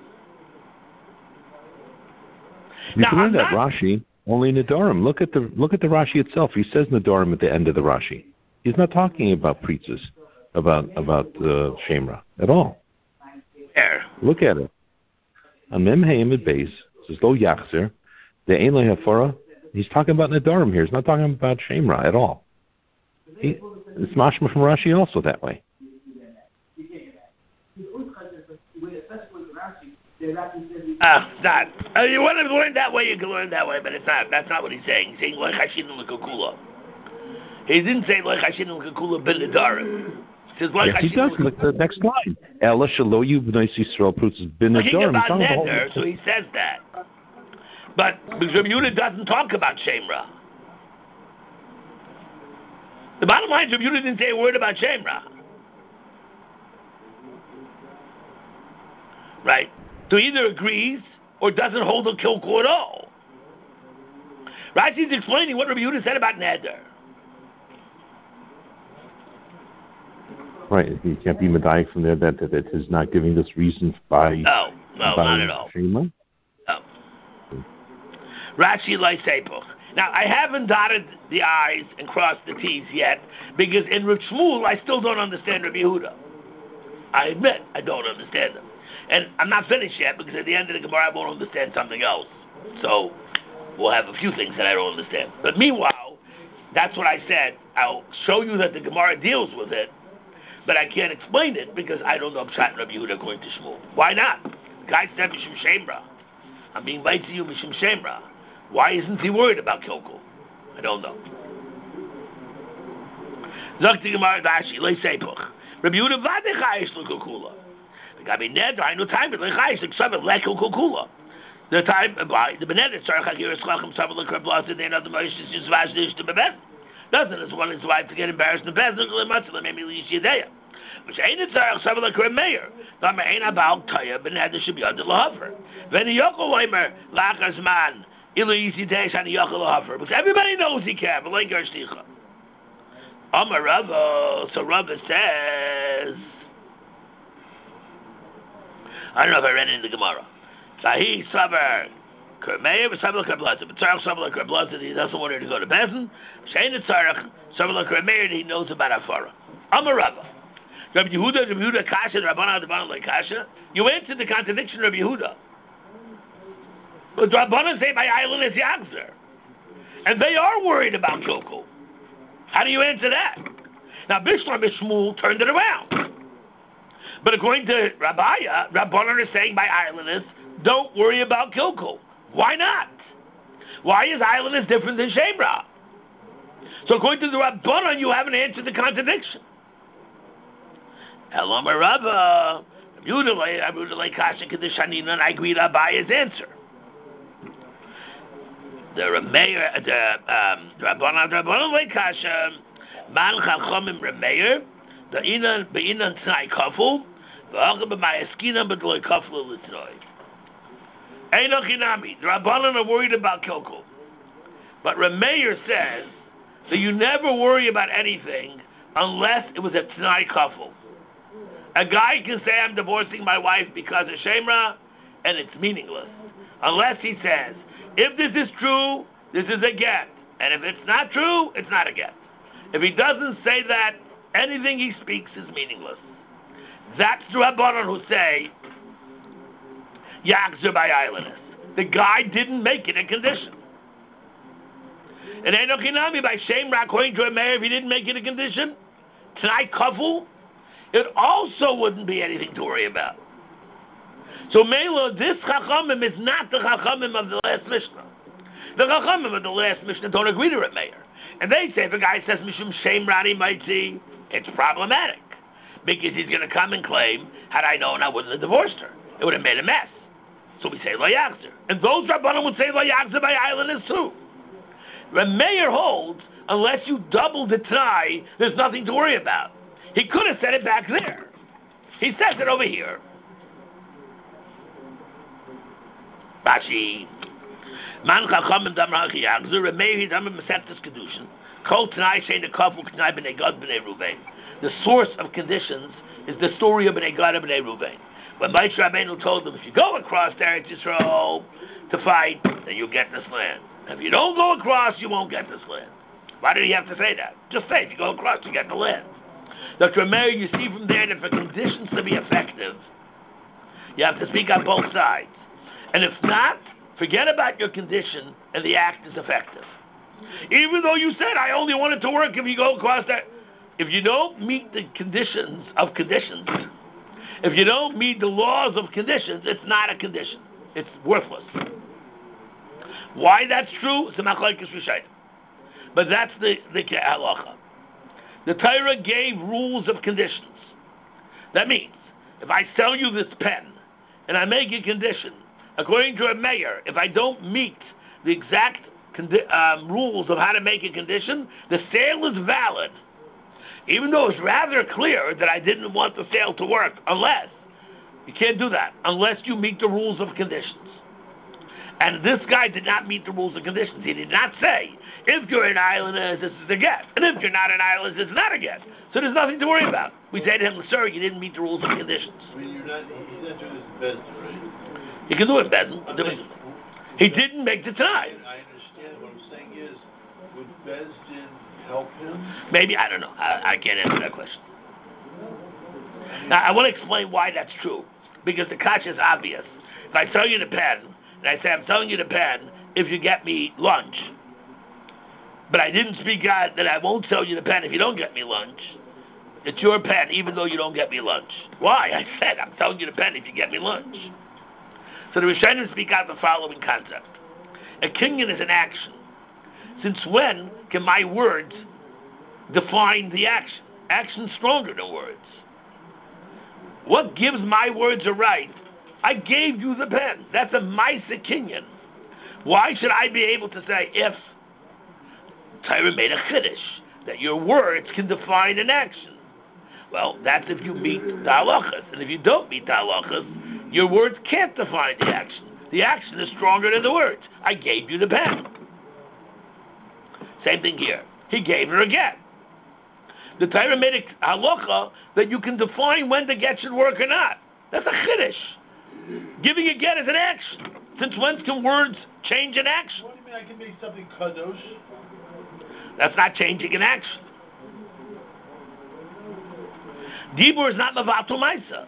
Speaker 4: You
Speaker 1: Now,
Speaker 4: can learn
Speaker 1: I'm
Speaker 4: that
Speaker 1: not-
Speaker 4: Rashi only Nadarim. Look at the look at the Rashi itself. He says Nadarim at the end of the Rashi. He's not talking about preachers, about about uh, Shemra at all.
Speaker 1: There.
Speaker 4: Look at it. On Memheim at base says Lo Yachzer, the Ein Lehafara. He's talking about Nadarim here. He's not talking about Shemra at all. He, it's mashma from Rashi also that way.
Speaker 1: Ah, uh, not. Uh, you want to learn that way, you can learn that way, but it's not. That's not what he's saying. He's saying Lo Chashinim L'Kukula. He didn't say Lo Chashinim L'Kukula Ben Nadarim. He says Lo
Speaker 4: Yes, he does.
Speaker 1: Chashinim
Speaker 4: Look at the next line. Ela Shelo Yu B'nai Yisrael Prutzes Ben
Speaker 1: Talking
Speaker 4: Nadarim.
Speaker 1: about Neder, so he says that. But because Rabbi Yehuda doesn't talk about Shemra. The bottom line is Rabbi Yehuda didn't say a word about Shemra. right? So either agrees or doesn't hold a kilkul at all. Rashi's explaining what Rabbi Yehuda said about neder.
Speaker 4: Right, you can't be medayik from there that, that it is not giving us reason by.
Speaker 1: No, no,
Speaker 4: by
Speaker 1: not at all.
Speaker 4: Shema?
Speaker 1: No. Rashi like Seipuch. Now, I haven't dotted the I's and crossed the T's yet, because in Rav Shmuel, I still don't understand Rabbi Yehuda. I admit, I don't understand him. And I'm not finished yet, because at the end of the Gemara, I won't understand something else. So, we'll have a few things that I don't understand. But meanwhile, that's what I said. I'll show you that the Gemara deals with it, but I can't explain it, because I don't know Pshat and Rabbi Yehuda according to Shmuel. Why not? The guy said Mishum Shemra. I'm being right to you, Mishum Shemra. Why isn't he worried about Kilkul? I don't know. Zakti Gemara Dashi, Lei Seipuch. Rabbi Yehuda Vadechayish L'Kukula. The guy be Neder, I know time, but Lechayish L'Ksavit L'Kukula. The time, by the Benedit, Sarach HaGir Eschlachim Savit L'Krablas, and then other Moshes is Vazdish to Bebez. Doesn't his one his wife to get embarrassed in Bez, L'Kul Matzah, maybe Lish Yedeya. Which ain't it Sarach Savit L'Krameir. Dama ain't about Taya, Benedit should be under L'Hofer. When the Yokol Weimer, Lachas Man, because everybody knows he can, but like Gershticha. Amar Rava, so Rava says, I don't know if I read it in the Gemara. Sahi Sabar Kermeir, Sabar Kerblaza, but Tzarech Sabar Kerblaza, he doesn't want her to go to Bezin. Shein Tzarech, Sabar Kermeir, he knows about Afara. Amar Rava. Rabbi Yehuda, Rabbi Yehuda Kasha, Rabbana Adabana like Kasha. You answered the contradiction of Rabbi Yehuda. But Rabbanan say my island is Yagzer. And they are worried about Kilkul. How do you answer that? Now, Bishlam Bishmul turned it around. But according to Rabbaya, Rabbanan are saying my island is, don't worry about Kilkul. Why not? Why is island is different than Shemra? So according to the Rabbanan, you haven't answered the contradiction. Elamar Rabba, Abudalai Kasha Kadishanina, and I agree to Rabaya's answer. The Rameir, the um, Rabbanan, Rabbanan Leikasha, Man Chachamim Rameir, the Inan, Beinan Tzai Kaful, the Achab B'Mayaskina, but Loi Kaful Litzroi. Einochinami, the Rabbanan are worried about Kilkul. But Rameir says that you never worry about anything unless it was a Tnai Kaful. A guy can say, I'm divorcing my wife because of Shemra, and it's meaningless. Unless he says, if this is true, this is a get. And if it's not true, it's not a get. If he doesn't say that, anything he speaks is meaningless. That's the Rabbanan who say, Yagzer by islanders. The guy didn't make it a condition. And Enochinami by Shemra, according to a mayor, if he didn't make it a condition, T'nai Kaful, it also wouldn't be anything to worry about. So Mela, this Chachamim is not the Chachamim of the last Mishnah. The Chachamim of the last Mishnah don't agree to it, Mayor. And they say if a guy says Mishum Shem Rani might see, it's problematic. Because he's going to come and claim, had I known I wouldn't have divorced her. It would have made a mess. So we say Lo Yagzer. And those Rabbanim would say Lo Yagzer by islanders too. The Mayor holds, unless you double the T'nai, there's nothing to worry about. He could have said it back there. He says it over here. Rashi, Man Chachamim Damar Hachi Yagzer, Remeir Damar Mesechtes Kedushin, Kol T'nai Shein Nekaful T'nai B'nei Gad B'nei Ruvain. The source of conditions is the story of B'nei Gad and B'nei Ruvain. When Moshe Rabbeinu told them, if you go across Eretz Yisrael to fight, then you'll get this land. If you don't go across, you won't get this land. Why did he have to say that? Just say, if you go across, you get the land. Doctor Mary, you see from there that for conditions to be effective, you have to speak on both sides. And if not, forget about your condition and the act is effective. Even though you said, I only want it to work if you go across that. If you don't meet the conditions of conditions, if you don't meet the laws of conditions, it's not a condition. It's worthless. Why that's true? It's a machlokes rishayim. But that's the, the halacha. The Torah gave rules of conditions. That means, if I sell you this pen, and I make a condition, according to a mayor, if I don't meet the exact condi- um, rules of how to make a condition, the sale is valid. Even though it's rather clear that I didn't want the sale to work, unless You can't do that unless you meet the rules of conditions. And this guy did not meet the rules and conditions. He did not say, if you're an island, this is a get. And if you're not an island, this is not a get. So there's nothing to worry about. We say to him, sir, you didn't meet the rules and conditions.
Speaker 2: I mean, you're not, he's not doing this in Bezdin, right?
Speaker 1: He can do it in Bezdin. He didn't make the tonight.
Speaker 2: I understand. What I'm saying is, would Bezdin help him?
Speaker 1: Maybe, I don't know. I, I can't answer that question. Now, I want to explain why that's true. Because the catch is obvious. If I sell you the pen, and I say, I'm selling you the pen if you get me lunch. But I didn't speak out that I won't sell you the pen if you don't get me lunch. It's your pen, even though you don't get me lunch. Why? I said, I'm selling you the pen if you get me lunch. So the Rishonim speak out the following concept. A kinyan is an action. Since when can my words define the action? Action's stronger than words. What gives my words a right? I gave you the pen. That's a Maisa Kinyan. Why should I be able to say, if Torah made a chiddush, that your words can define an action? Well, that's if you meet the halachas. And if you don't meet the halachas, your words can't define the action. The action is stronger than the words. I gave you the pen. Same thing here. He gave her a get. The Torah made a halacha that you can define when the get should work or not. That's a chiddush. Giving a get is an action. Since when can words change an action?
Speaker 2: What do you mean I can make something kadosh?
Speaker 1: That's not changing an action. Dibur is not mavato maisa.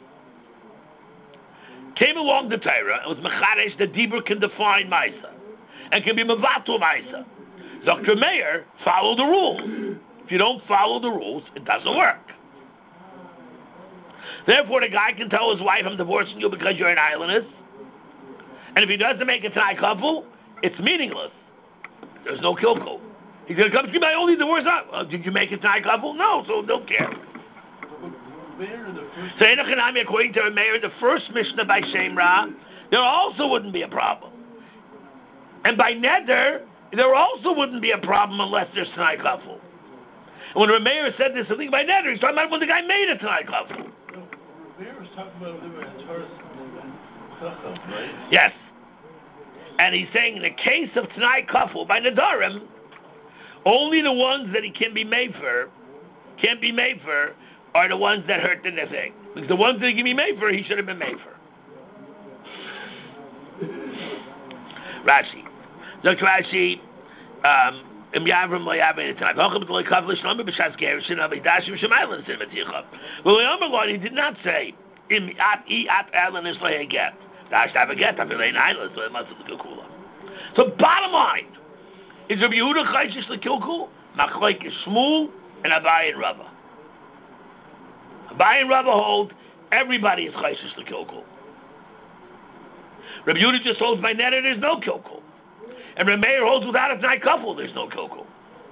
Speaker 1: Came along the Torah, it was mecharesh that Dibur can define maisa and can be mavato maisa. Doctor Meir, follow the rules. If you don't follow the rules, it doesn't work. Therefore, the guy can tell his wife, I'm divorcing you because you're an islandess. And if he doesn't make a Tanai couple, it's meaningless. There's no kilko. He's going to come to me, I only divorce out. Well, did you make a Tanai couple? No, so don't care. So, according to Meir, the first Mishnah by Shemra, there also wouldn't be a problem. And by Neder, there also wouldn't be a problem unless there's Tanai couple. And when Rameir said this, I think by Neder, he's talking about when the guy made a Tanai couple.
Speaker 2: Was talking about right?
Speaker 1: Yes. And he's saying in the case of Tanai Kafel by Nadarim, only the ones that he can be made for, can't be made for, are the ones that hurt the thing. Because the ones that he can be made for, he should have been made for. Rashi. Doctor Rashi, um, Im Yavrim lo Yavrim Tanai Kafel lo Kafel Shlomo b'Shas Gerushin Avidashim Shemaylan Sin Maticha. Well, the Amar Lord, he did not say Im At I At Alan is Lehei Get. Dash have a get. I feel island, so it must have the Kula. So bottom line is Rabbi Yehuda Chayshish LeKilkul, Machlek is Shmuel and Abai and Rava. Abai and Rava hold everybody is Chayshish LeKilkul. Rabbi Yehuda just holds by Neder there's no Kilkul. And Rabbi Meir holds without a Tanai couple, there's no Kilkul.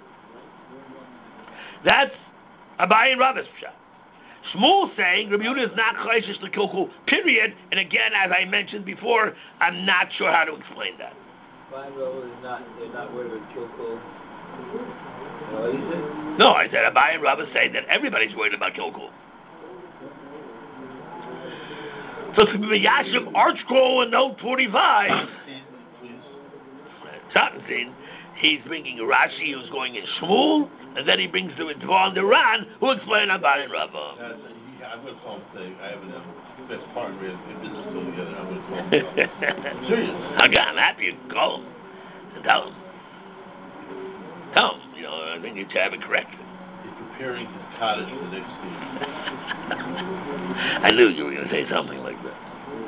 Speaker 1: That's Abai and Rava's pshat. Shmuel saying Rabbi Yehuda is not Chayshish LeKilkul, period. And again, as I mentioned before, I'm not sure how to explain that.
Speaker 5: Abai and Rava is not, they're not worried about Kilkul. What is it?
Speaker 1: No, I said Abai and Rava say that everybody's worried about Kilkul. So it's Yashiv Art Scroll in note forty-five. Schottenstein, he's bringing Rashi who's going in Shmuel, and then he brings the Dvar Duran who explain Abai and Rava.
Speaker 2: That's, yeah, I'm going to call him saying, I have a best partner in business still together. I'm going to call him. I'm serious.
Speaker 1: Okay, I'm happy you can call him and tell him. Tell him, you know, I think you have it correct.
Speaker 2: He's preparing his cottage for the next season.
Speaker 1: I knew you were going to say something like that.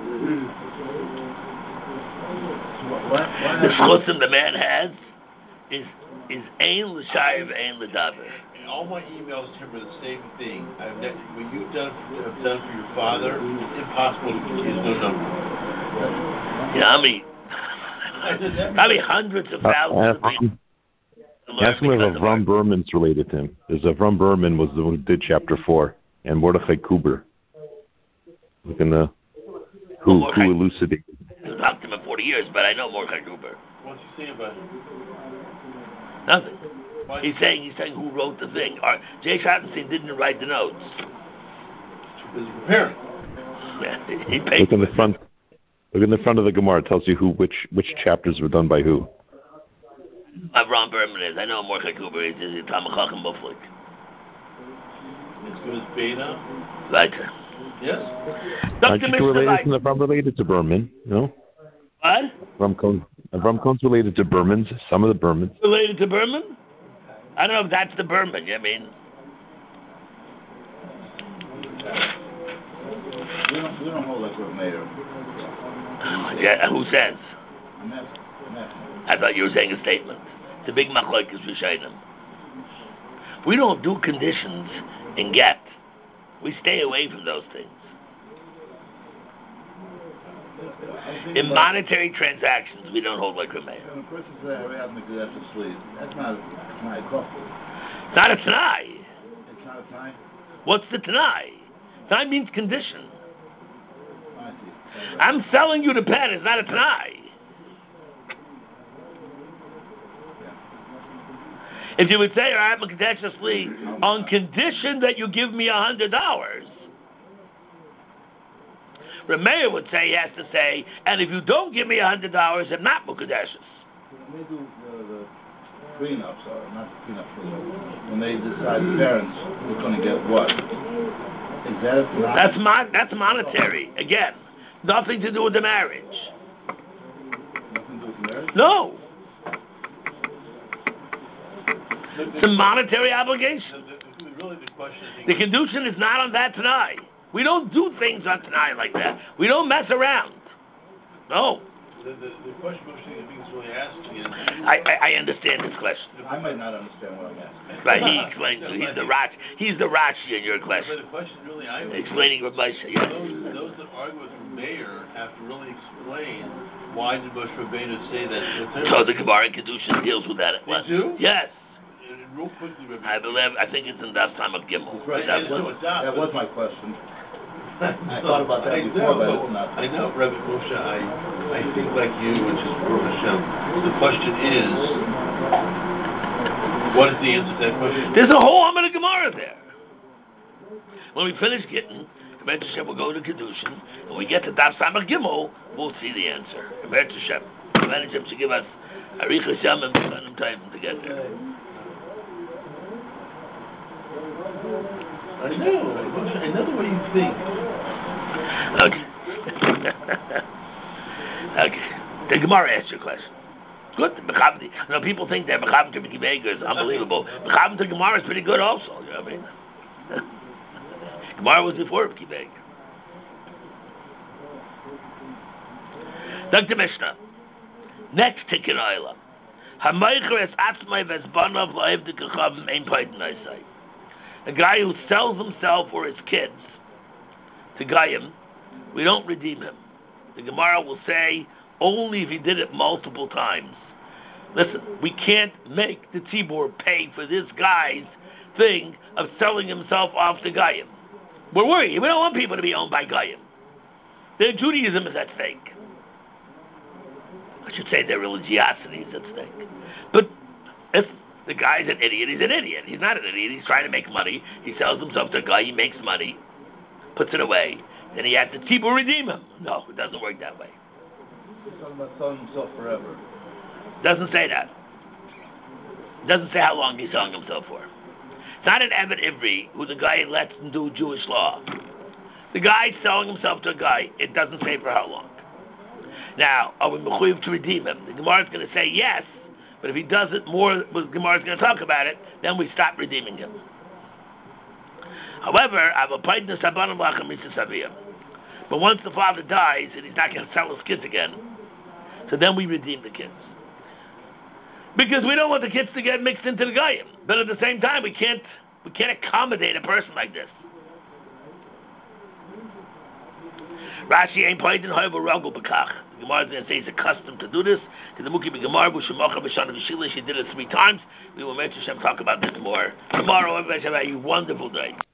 Speaker 5: What, what, what
Speaker 1: the chutzim the man has is is ein l'shayv, ein l'daber.
Speaker 2: All my emails to him are the same thing. I've ne- what you've done, have done for your father, it's impossible to get his no number.
Speaker 1: Yeah, I mean, probably hundreds of thousands of people.
Speaker 4: Ask him if Avram Berman's related to him. There's Avram Berman was the one who did chapter four, and Mordechai Kuber. Look in the who
Speaker 1: well,
Speaker 4: who elucidated.
Speaker 1: I've talked to him in forty years, but I know Mordechai Kuber.
Speaker 2: What's he saying about it?
Speaker 1: Nothing.
Speaker 2: Why?
Speaker 1: He's saying he's saying who wrote the thing. Or Jay Schottenstein didn't write the notes.
Speaker 2: He's preparing.
Speaker 1: he paid
Speaker 4: Look in the
Speaker 1: for it.
Speaker 4: front. Look in the front of the Gemara. It tells you who which which chapters were done by who.
Speaker 1: Avram Berman is. I know Mordechai Kuber is. Is Talmud Chacham Muflik.
Speaker 2: It's good as Beta.
Speaker 1: Right.
Speaker 2: Yes.
Speaker 4: Aren't you related to Avram related to Berman? No.
Speaker 1: What?
Speaker 4: Avram Cohn. Avram Cohn's related to Berman's. Some of the Bermans.
Speaker 1: Related to Berman? I don't know if that's the Berman. I mean.
Speaker 6: We don't, we don't hold like with Mayor.
Speaker 1: Yeah, who says?
Speaker 6: I'm asking. I'm asking.
Speaker 1: I thought you were saying a statement. It's a big machlokes Rishayim. We don't do conditions in get. We stay away from those things. In monetary transactions, we don't hold like Rameir.
Speaker 6: When a person says, I have my good to sleep, that's not a Tanai couple.
Speaker 1: It's not a Tanai.
Speaker 6: It's not a Tanai?
Speaker 1: What's the Tanai? Tanai means condition.
Speaker 6: I see.
Speaker 1: I'm selling you the pen. It's not a Tanai. If you would say, I'm a contentiously on condition that you give me a hundred dollars, Rameir would say, he has to say, and if you don't give me a hundred dollars, I'm not Mukadeshus.
Speaker 6: When they do the, the prenups, or not the prenups, when they decide the parents who's going to get what, is that a Tanai?
Speaker 1: That's mon- that's monetary. Again, nothing to do with the marriage.
Speaker 6: Nothing to do with marriage?
Speaker 1: No. It's a monetary obligation.
Speaker 2: The, the, really the question is...
Speaker 1: The condition is not on that tonight. We don't do things on tonight like that. We don't mess around. No.
Speaker 2: The, the, the question Moshe I think is really asking is...
Speaker 1: I, I, I understand this question.
Speaker 6: I might not understand what I'm asking.
Speaker 1: But he explains to you. He's the Rashi. He's the Rashi in your
Speaker 2: But
Speaker 1: question.
Speaker 2: the question really I would...
Speaker 1: Explaining with Moshe. Yes.
Speaker 2: Those, those that argue with Mayor have to really explain why did Moshe Rabbeinu say that...
Speaker 1: So the Gemara in Kedushin deals with that.
Speaker 2: They do?
Speaker 1: Yes.
Speaker 2: Real quickly, Rabbi.
Speaker 1: I believe, I think it's in that time of Gimel.
Speaker 6: Right,
Speaker 1: That's
Speaker 6: that, was, that was my question. I thought about that
Speaker 2: I
Speaker 6: before,
Speaker 2: know,
Speaker 6: but it's not.
Speaker 2: I know, Rabbi Moshe, I, I think like you, which is Baruch Hashem. The question is, what is the answer to that question?
Speaker 1: There's a whole Amud of Gemara there. When we finish getting, Rebbe Hashem will go to Kedushin, and we get to Daf Samach Gimel, we'll see the answer. Rebbe Hashem. Rebbe Hashem should give us Arich Hashem and B'chanim time to get there.
Speaker 2: I know, Moshe, I know the way you think.
Speaker 1: Okay. Okay. The Gemara asked your question. Good. You know, people think that Mechaber to B'Kibega is unbelievable. Mechaber to Gemara is pretty good also. You know what I mean? Gemara was before B'Kibega. Doctor Mishnah. Next ticket Oilam. Hamaycher es atzmai v'ezbanav la'ev d'kachavim ein paidin I A guy who sells himself or his kids to Goyim, we don't redeem him. The Gemara will say only if he did it multiple times. Listen, we can't make the Tzibur pay for this guy's thing of selling himself off to Goyim. We're worried. We don't want people to be owned by Goyim. Their Judaism is at stake. I should say their religiosity is at stake. But if the guy's an idiot, he's an idiot. He's not an idiot. He's trying to make money. He sells himself to a guy. He makes money, puts it away. Then he has to Tzibur redeem him. No, it doesn't work that way.
Speaker 6: He's talking about selling himself forever.
Speaker 1: Doesn't say that. Doesn't say how long he's selling himself for. It's not an Eved Ivri who the guy lets him do Jewish law. The guy's selling himself to a guy. It doesn't say for how long. Now, are we mechuyev to redeem him? The Gemara is going to say yes, but if he does it more, the Gemara is going to talk about it, then we stop redeeming him. However, but once the father dies and he's not going to sell his kids again, so then we redeem the kids. Because we don't want the kids to get mixed into the Goyim. But at the same time, we can't we can't accommodate a person like this. Rashi ain't pointing however ragul bekach. The Gemara is going to say he's accustomed to do this. Because the Muki Gemara Bushimocha B'Shana V'Shila, she did it three times. We will mention Shem talk about this more tomorrow. Everybody have a wonderful day.